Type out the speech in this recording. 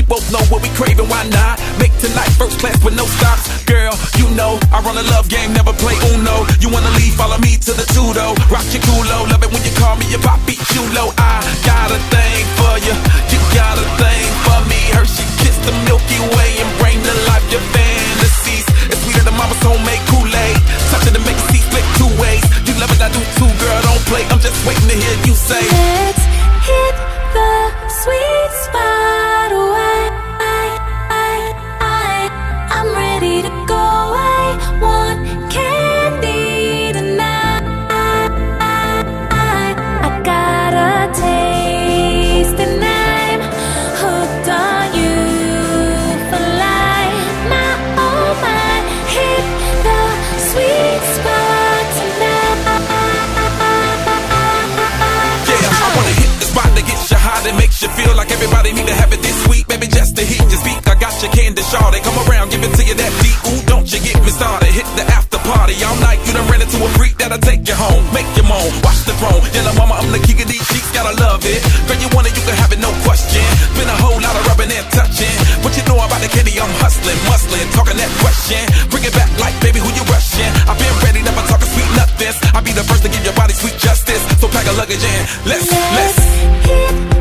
both know what we craving, why not? Make tonight first class with no stops. Girl, you know I run a love game, never play Uno. You wanna leave, follow me to the Tudo. Rock your culo, love it when you call me your papi chulo. I got a thing for you, you got a thing for me. Hershey kiss the Milky Way and bring to life your fantasies. It's sweeter than mama's homemade Kool-Aid. Touch it and make it see split two ways. You love it, I do too, girl, don't play. I'm just waiting to hear you say, let's hit the sweet spot away. I'm ready to go. I want candy tonight. I got a taste and I'm hooked on you for life. My oh my, hit the sweet spot tonight. yeah, I wanna hit the spot that gets you high, that makes you feel like everybody need to have it this sweet. Baby, just to hit your speak, I got your candy shawty. Come around, give it to you that deep. Ooh, don't you get me started. Hit the after party all night. You done ran into a freak that'll take you home, make you moan, watch the throne. Yellow mama, I'm the king of these sheets, gotta love it. Girl, you want it, you can have it, no question. Been a whole lot of rubbing and touching. What you know about the candy? I'm hustling, muscling, talking that question. Bring it back like, baby, who you rushing? I've been ready, never talking sweet nothings. I'll be the first to give your body sweet justice. So pack a luggage in, let's hit